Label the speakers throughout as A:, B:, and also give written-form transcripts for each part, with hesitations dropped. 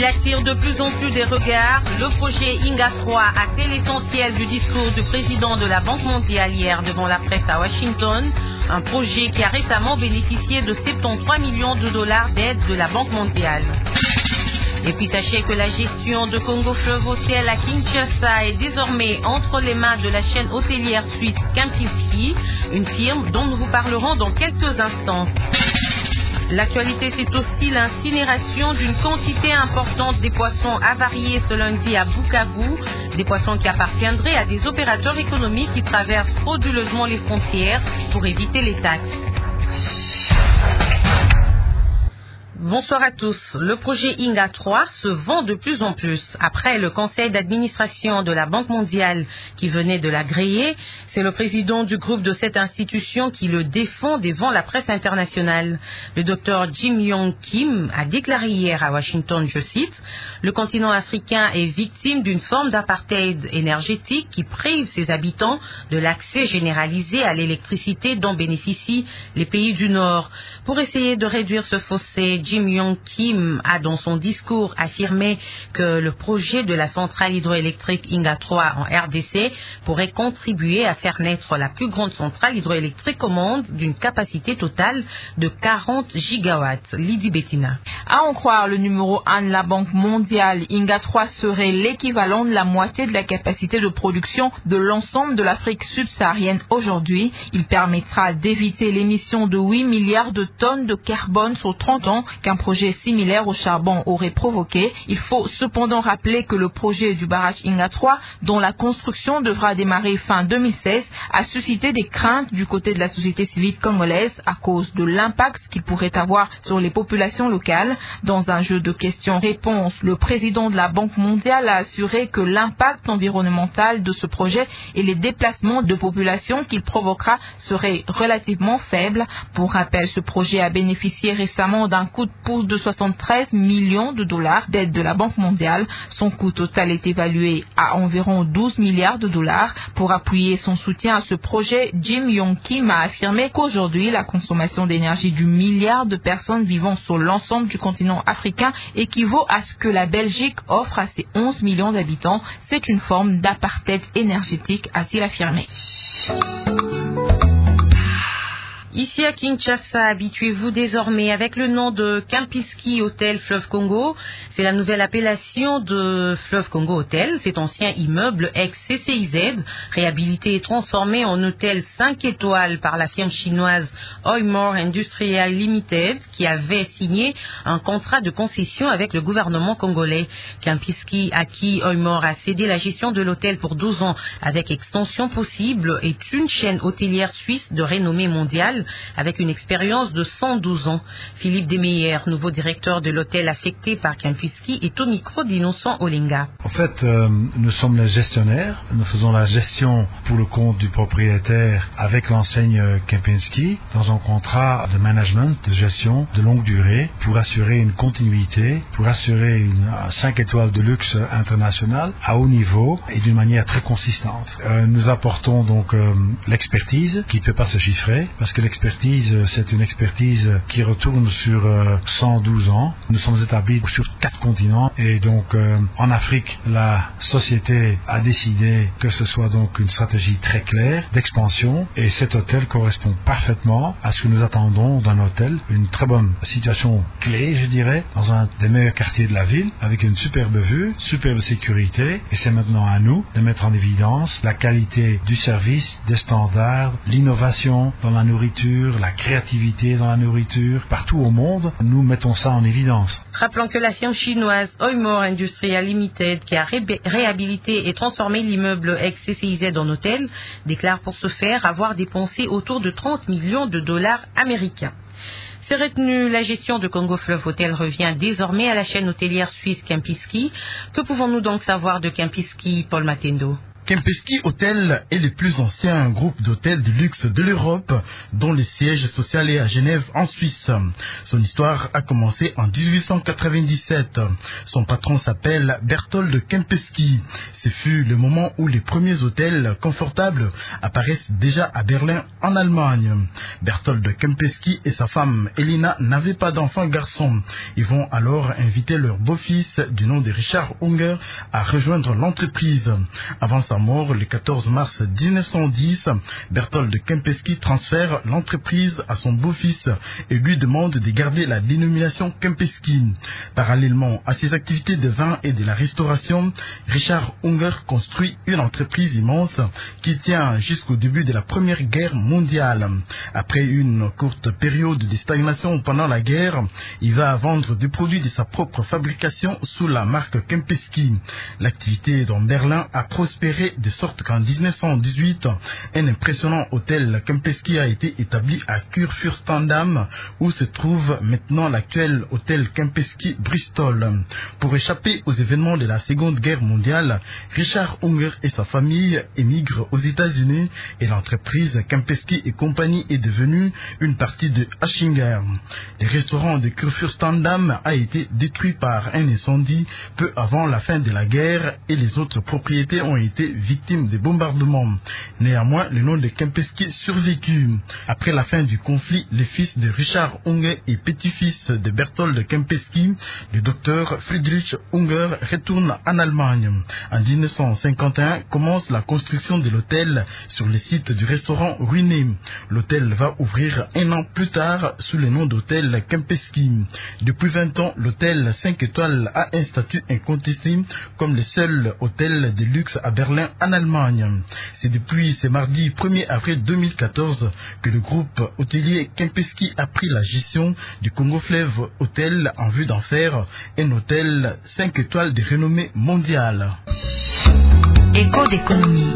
A: Il attire de plus en plus des regards. Le projet Inga 3 a fait l'essentiel du discours du président de la Banque mondiale hier devant la presse à Washington. Un projet qui a récemment bénéficié de 73 millions de dollars d'aide de la Banque mondiale. Et puis sachez que la gestion de Congo Fleuve Hôtel à Kinshasa est désormais entre les mains de la chaîne hôtelière suisse Kempinski, une firme dont nous vous parlerons dans quelques instants. L'actualité, c'est aussi l'incinération d'une quantité importante des poissons avariés ce lundi à Bukavu, des poissons qui appartiendraient à des opérateurs économiques qui traversent frauduleusement les frontières pour éviter les taxes. Bonsoir à tous. Le projet Inga 3 se vend de plus en plus. Après le conseil d'administration de la Banque mondiale qui venait de l'agréer, c'est le président du groupe de cette institution qui le défend devant la presse internationale. Le docteur Jim Yong Kim a déclaré hier à Washington, je cite, « Le continent africain est victime d'une forme d'apartheid énergétique qui prive ses habitants de l'accès généralisé à l'électricité dont bénéficient les pays du Nord. » Pour essayer de réduire ce fossé, Jim Yong Kim a dans son discours affirmé que le projet de la centrale hydroélectrique Inga 3 en RDC pourrait contribuer à faire naître la plus grande centrale hydroélectrique au monde d'une capacité totale de 40 gigawatts. Lydie Bettina.
B: À en croire le numéro 1 de la Banque mondiale, Inga 3 serait l'équivalent de la moitié de la capacité de production de l'ensemble de l'Afrique subsaharienne aujourd'hui. Il permettra d'éviter l'émission de 8 milliards de tonnes de carbone sur 30 ans qu'un projet similaire au charbon aurait provoqué. Il faut cependant rappeler que le projet du barrage Inga 3, dont la construction devra démarrer fin 2016, a suscité des craintes du côté de la société civile congolaise à cause de l'impact qu'il pourrait avoir sur les populations locales. Dans un jeu de questions-réponses, le président de la Banque mondiale a assuré que l'impact environnemental de ce projet et les déplacements de population qu'il provoquera seraient relativement faibles. Pour rappel, ce projet a bénéficié récemment d'un coup de pouce de 73 millions de dollars d'aide de la Banque mondiale. Son coût total est évalué à environ 12 milliards de dollars. Pour appuyer son soutien à ce projet, Jim Yong Kim a affirmé qu'aujourd'hui, la consommation d'énergie du milliard de personnes vivant sur l'ensemble du continent africain équivaut à ce que la Belgique offre à ses 11 millions d'habitants. C'est une forme d'apartheid énergétique, a-t-il affirmé.
A: Ici à Kinshasa, habituez-vous désormais avec le nom de Kempinski Hotel Fleuve Congo. C'est la nouvelle appellation de Fleuve Congo Hotel. Cet ancien immeuble ex-CCIZ, réhabilité et transformé en hôtel 5 étoiles par la firme chinoise Oymore Industrial Limited, qui avait signé un contrat de concession avec le gouvernement congolais. Kempinski, à qui Oymore a cédé la gestion de l'hôtel pour 12 ans avec extension possible, est une chaîne hôtelière suisse de renommée mondiale avec une expérience de 112 ans. Philippe Demeyer, nouveau directeur de l'hôtel affecté par Kempinski, est au micro d'Innocent Olinga.
C: En fait, nous sommes les gestionnaires. Nous faisons la gestion pour le compte du propriétaire avec l'enseigne Kempinski dans un contrat de management, de gestion de longue durée pour assurer une continuité, pour assurer une 5 étoiles de luxe internationale à haut niveau et d'une manière très consistante. Nous apportons donc l'expertise qui ne peut pas se chiffrer parce que l'expertise, c'est une expertise qui retourne sur 112 ans. Nous sommes établis sur 4 continents et donc en Afrique, la société a décidé que ce soit donc une stratégie très claire d'expansion et cet hôtel correspond parfaitement à ce que nous attendons d'un hôtel. Une très bonne situation clé, je dirais, dans un des meilleurs quartiers de la ville avec une superbe vue, superbe sécurité et c'est maintenant à nous de mettre en évidence la qualité du service, des standards, l'innovation dans la nourriture, la créativité dans la nourriture, partout au monde, nous mettons ça en évidence.
A: Rappelons que la firme chinoise Oymore Industrial Limited, qui a réhabilité et transformé l'immeuble ex-CCIZ en hôtel, déclare pour ce faire avoir dépensé autour de 30 millions de dollars américains. C'est retenu, la gestion de Congo Fleuve Hôtel revient désormais à la chaîne hôtelière suisse Kempinski. Que pouvons-nous donc savoir de Kempinski, Paul Matendo?
D: Kempinski Hotel est le plus ancien groupe d'hôtels de luxe de l'Europe, dont le siège social est à Genève, en Suisse. Son histoire a commencé en 1897. Son patron s'appelle Berthold Kempinski. Ce fut le moment où les premiers hôtels confortables apparaissent déjà à Berlin, en Allemagne. Berthold Kempinski et sa femme Elina n'avaient pas d'enfants garçons. Ils vont alors inviter leur beau-fils, du nom de Richard Unger, à rejoindre l'entreprise. Avant sa mort, le 14 mars 1910, Berthold Kempinski transfère l'entreprise à son beau-fils et lui demande de garder la dénomination Kempinski. Parallèlement à ses activités de vin et de la restauration, Richard Unger construit une entreprise immense qui tient jusqu'au début de la Première Guerre mondiale. Après une courte période de stagnation pendant la guerre, il va vendre des produits de sa propre fabrication sous la marque Kempinski. L'activité dans Berlin a prospéré de sorte qu'en 1918, un impressionnant hôtel Kempinski a été établi à Kurfürstendamm, où se trouve maintenant l'actuel hôtel Kempinski Bristol. Pour échapper aux événements de la Seconde Guerre mondiale, Richard Unger et sa famille émigrent aux États-Unis et l'entreprise Kempinski et compagnie est devenue une partie de Aschinger. Le restaurant de Kurfürstendamm a été détruit par un incendie peu avant la fin de la guerre et les autres propriétés ont été victimes des bombardements. Néanmoins, le nom de Kempinski survécut. Après la fin du conflit, les fils de Richard Unger et petit-fils de Berthold Kempinski, le docteur Friedrich Unger, retourne en Allemagne. En 1951, commence la construction de l'hôtel sur le site du restaurant ruiné. L'hôtel va ouvrir un an plus tard sous le nom d'hôtel Kempinski. Depuis 20 ans, l'hôtel 5 étoiles a un statut incontesté comme le seul hôtel de luxe à Berlin, en Allemagne. C'est depuis ce mardi 1er avril 2014 que le groupe hôtelier Kempinski a pris la gestion du Congo Fleuve Hotel en vue d'en faire un hôtel 5 étoiles de renommée mondiale.
B: Écho d'économie.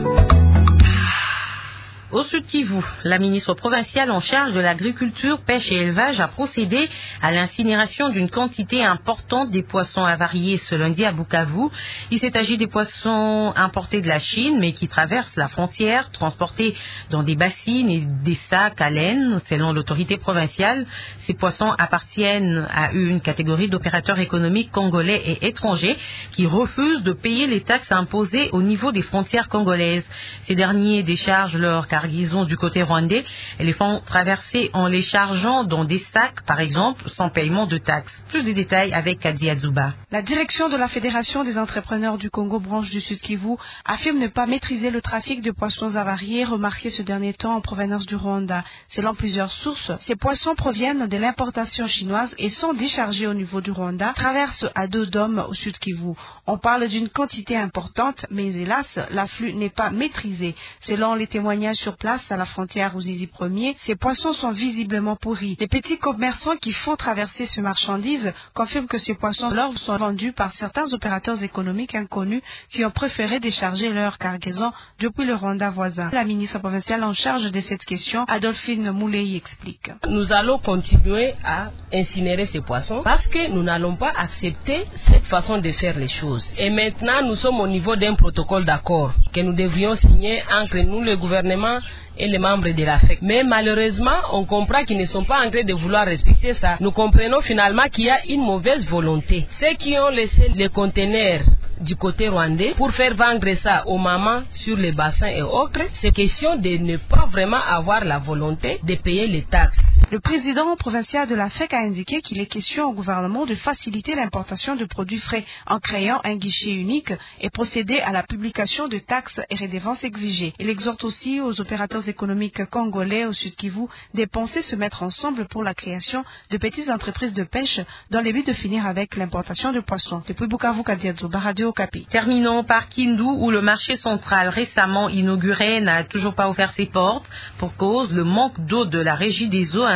A: Au Sud Kivu, la ministre provinciale en charge de l'agriculture, pêche et élevage a procédé à l'incinération d'une quantité importante des poissons avariés ce lundi à Bukavu. Il s'est agi des poissons importés de la Chine, mais qui traversent la frontière, transportés dans des bassines et des sacs à laine, selon l'autorité provinciale. Ces poissons appartiennent à une catégorie d'opérateurs économiques congolais et étrangers qui refusent de payer les taxes imposées au niveau des frontières congolaises. Ces derniers déchargent leur cargaison du côté rwandais et les font traverser en les chargeant dans des sacs, par exemple, sans paiement de taxes. Plus de détails avec Kadi Azuba.
E: La direction de la Fédération des entrepreneurs du Congo, branche du Sud Kivu, affirme ne pas maîtriser le trafic de poissons avariés remarqué ce dernier temps en provenance du Rwanda. Selon plusieurs sources, ces poissons proviennent de l'importation chinoise et sont déchargés au niveau du Rwanda, traversent à dos d'hommes au Sud Kivu. On parle d'une quantité importante, mais hélas, l'afflux n'est pas maîtrisé. Selon les témoignages sur place à la frontière aux Zizi 1er, ces poissons sont visiblement pourris. Les petits commerçants qui font traverser ce marchandise confirment que ces poissons leur sont vendus par certains opérateurs économiques inconnus qui ont préféré décharger leur cargaison depuis le Rwanda voisin. La ministre provinciale en charge de cette question, Adolphine Moulei, explique.
F: Nous allons continuer à incinérer ces poissons parce que nous n'allons pas accepter cette façon de faire les choses. Et maintenant, nous sommes au niveau d'un protocole d'accord que nous devrions signer entre nous, le gouvernement et les membres de la FEC. Mais malheureusement, on comprend qu'ils ne sont pas en train de vouloir respecter ça. Nous comprenons finalement qu'il y a une mauvaise volonté. Ceux qui ont laissé les conteneurs du côté rwandais pour faire vendre ça aux mamans sur les bassins et autres, c'est question de ne pas vraiment avoir la volonté de payer les taxes.
E: Le président provincial de la FEC a indiqué qu'il est question au gouvernement de faciliter l'importation de produits frais en créant un guichet unique et procéder à la publication de taxes et redevances exigées. Il exhorte aussi aux opérateurs économiques congolais au Sud Kivu de penser se mettre ensemble pour la création de petites entreprises de pêche dans le but de finir avec l'importation de poissons. Depuis Bukavu, Kadi Azuba, Radio Okapi.
A: Terminons par Kindu, où le marché central récemment inauguré n'a toujours pas ouvert ses portes pour cause le manque d'eau de la régie des eaux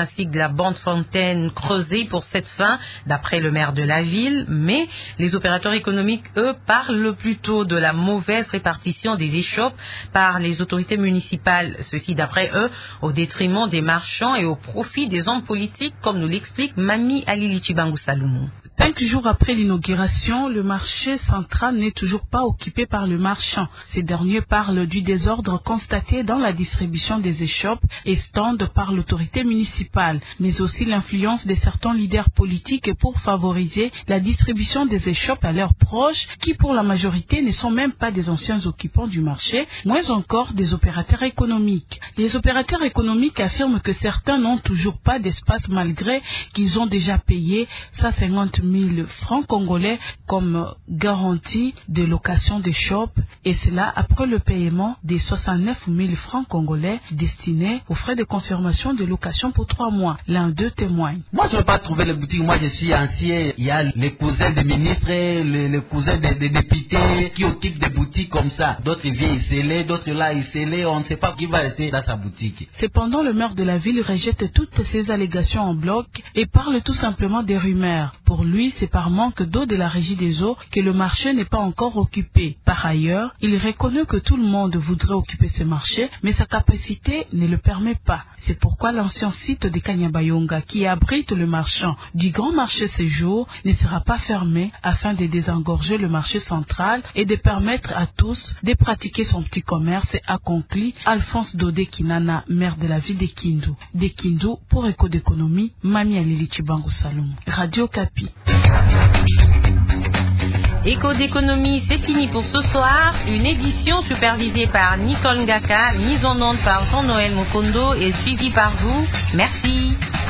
A: ainsi que de la bande fontaine creusée pour cette fin, d'après le maire de la ville. Mais les opérateurs économiques, eux, parlent plutôt de la mauvaise répartition des échoppes par les autorités municipales. Ceci, d'après eux, au détriment des marchands et au profit des hommes politiques, comme nous l'explique Mami Alili Chibangu Saloumou.
G: 5 jours après l'inauguration, le marché central n'est toujours pas occupé par le marchand. Ces derniers parlent du désordre constaté dans la distribution des échoppes et stands par l'autorité municipale, mais aussi l'influence de certains leaders politiques pour favoriser la distribution des échoppes à leurs proches, qui pour la majorité ne sont même pas des anciens occupants du marché, moins encore des opérateurs économiques. Les opérateurs économiques affirment que certains n'ont toujours pas d'espace malgré qu'ils ont déjà payé 150 000 francs congolais comme garantie de location des shops, et cela après le paiement des 69 000 francs congolais destinés aux frais de confirmation de location pour 3 mois. L'un d'eux témoigne.
H: Moi, je n'ai pas trouvé les boutiques. Moi, je suis ancien. Il y a les cousins des ministres, les cousins des députés qui occupent des boutiques comme ça. D'autres viennent sceller, d'autres là ils scellent. On ne sait pas qui va rester dans sa boutique.
G: Cependant, le maire de la ville rejette toutes ces allégations en bloc et parle tout simplement des rumeurs. Pour lui, c'est par manque d'eau de la régie des eaux que le marché n'est pas encore occupé. Par ailleurs, il reconnaît que tout le monde voudrait occuper ce marché, mais sa capacité ne le permet pas. C'est pourquoi l'ancien site de Kanyabayonga, qui abrite le marchand du grand marché Séjour, ne sera pas fermé afin de désengorger le marché central et de permettre à tous de pratiquer son petit commerce, a conclu Alphonse Dodé Kinana, maire de la ville de Kindu. De Kindu, pour Éco d'économie, Mami Alili Chibangu Saloum. Radio Kapi.
A: Éco d'économie, c'est fini pour ce soir. Une édition supervisée par Nicole Ngaka, mise en onde par Jean-Noël Mokondo et suivie par vous. Merci.